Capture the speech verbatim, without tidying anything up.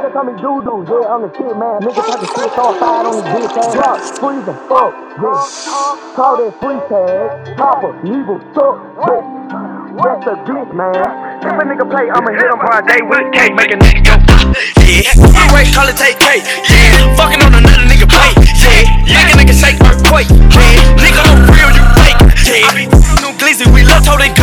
Nigga call me doo-doo, yeah, I'm the shit, man. Nigga talking shit, so I fired on the bitch ass rock. Freezing, fuck, yeah. Call that free tag, Hopper, evil, suck, yeah. That's a glitch, man. If a nigga play, I'ma hit him hard day with K, make a nigga go. Yeah, you wait, call it take K. Yeah, fucking on another nigga plate. Yeah, make a nigga shake earthquake. Yeah, nigga on real, you fake. Yeah, I be new glizzy, we love told they